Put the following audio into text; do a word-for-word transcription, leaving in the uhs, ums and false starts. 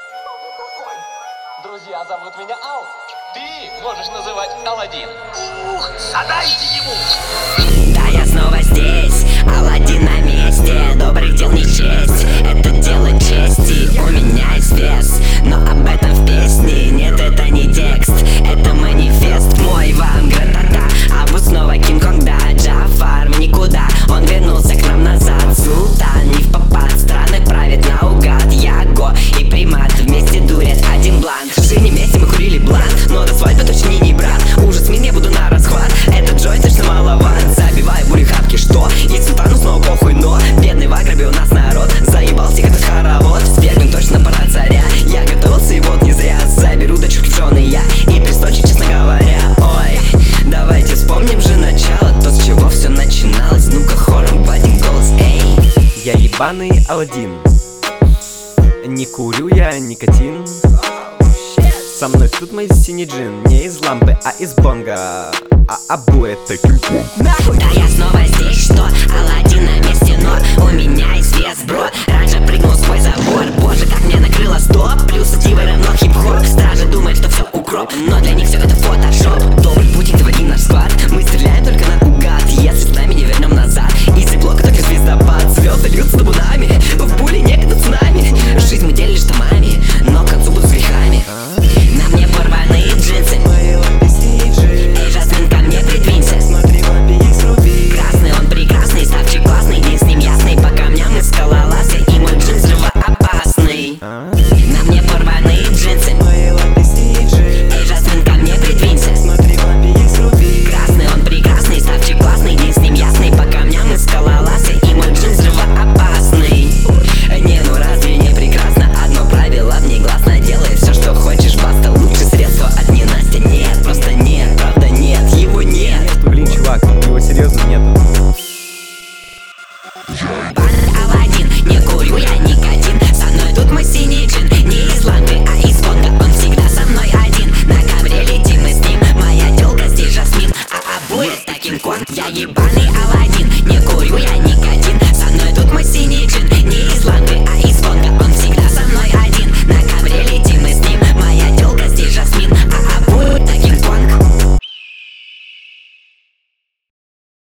Друзья зовут меня Ал. Ты можешь называть Аладдин. Ух, задайте ему! Да, я снова здесь, Аладдин на месте. Добрых дел не честь, это дело чести. У меня есть вес, но об этом в песне. Нет, это не текст, это манифест мой вам, гратата. Абу снова Кинг-Конг, да, Джафар в никуда. Он вернулся к нам назад, султан не в попад. Страны правит наугад, Яго и примат вместе дурят один блант. В жизни вместе мы курили блант, но до свадьбы точно не брат. Ужас, мне буду на расхват, этот джойнт точно маловат. Забиваю бурихапки, что? И султану снова похуй, но бедный в агробе у нас народ заебал всех этот хоровод. Свергнем точно пора царя, я готовился и вот не зря. Заберу дочурки в жены я и присточек, честно говоря. Ой, давайте вспомним же начало, то с чего все начиналось. Ну-ка хором в один голос, эй. Я ебаный Аладдин, не курю я никотин. Со мной тут мой синий джин, не из лампы, а из бонга. А Абу это Кинг-Конг. Да, я снова здесь, что Аладдин на